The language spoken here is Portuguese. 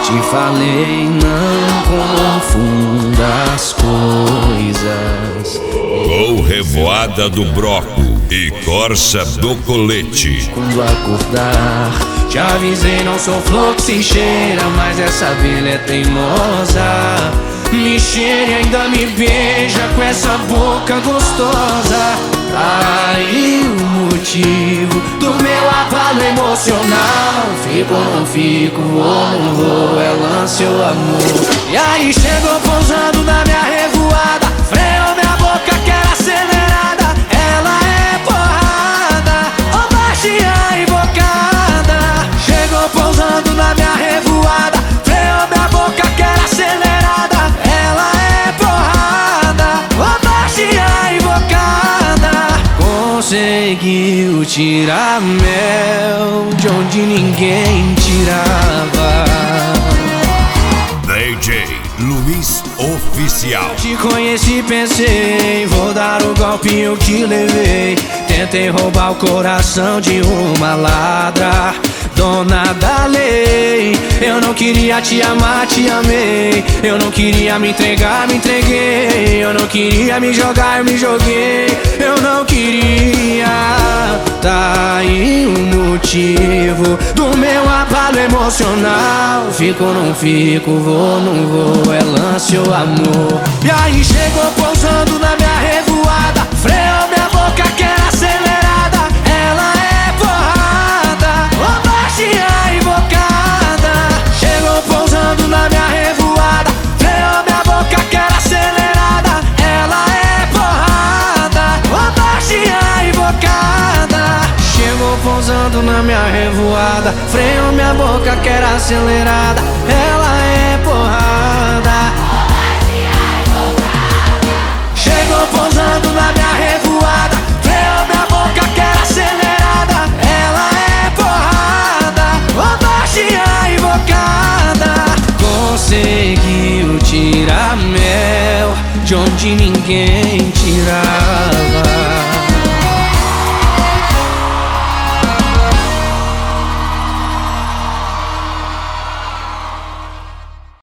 Te falei, não confunda as coisas. Com Revoada do Broco e Corsa do Colete. Quando acordar, te avisei, não sou flor que se cheira, mas essa abelha é teimosa. Me cheira e ainda me beija com essa boca gostosa. Aí o motivo do meu abalo emocional. Fico ou não fico, vou ou não vou, é lance ou amor. E aí chegou pousando na minha revoada, freou minha boca que era acelerada. Ela é porrada, ou baixinha invocada. Chegou pousando na minha revoada, freou minha boca que era acelerada. Ela é porrada, ou baixinha invocada. Conseguiu tirar mel de onde ninguém tirava. DJ Luiz Oficial. Te conheci, pensei, vou dar o golpe que levei. Tentei roubar o coração de uma ladra, dona da lei. Eu não queria te amar, te amei. Eu não queria me entregar, me entreguei. Eu não queria me jogar, eu me joguei. Eu não queria. Tá aí o motivo do meu abalo emocional. Fico ou não fico, vou ou não vou, é lance ou amor. E aí chegou pousando na minha revoada, freou minha boca que era acelerada. Ela é porrada, ou baixinha invocada. Chegou pousando na minha revoada, freou minha boca que era acelerada. Ela é porrada, ou baixinha invocada. Chegou pousando na minha revoada, freou minha boca que era acelerada. Ela é porrada. Chegou pousando na minha revoada, freou minha boca que era acelerada. Ela é porrada, ou baixinha invocada. Conseguiu tirar mel de onde ninguém